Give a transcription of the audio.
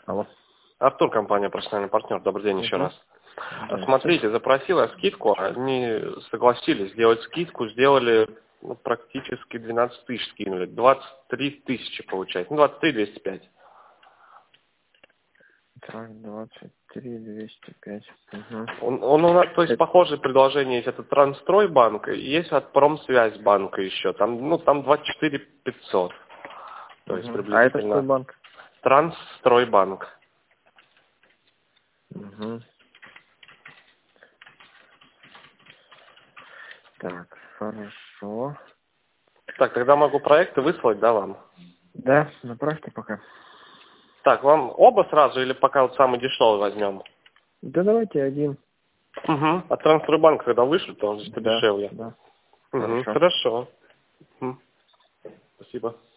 Алло. Артур, компания «Профессиональный партнер». Добрый день еще раз. Смотрите, запросил я скидку, они согласились сделать скидку, сделали практически 12 тысяч скинули, 23 тысячи получается, 23 205. Так, 23 205. Угу. Он у нас, то есть, похожее предложение есть, это Трансстройбанк, и есть от Промсвязьбанка еще, там 24 500, то есть А это приблизительно. какой банк? Трансстройбанк. Угу. Так, хорошо. Так, тогда могу проекты выслать, да, вам? Да, направьте пока. Так, вам оба сразу или пока вот самый дешевый возьмем? Да давайте один. Угу. От Трансстройбанка, когда вышлют, то он же Да, подешевле. да. Угу. Хорошо. Хорошо. Спасибо.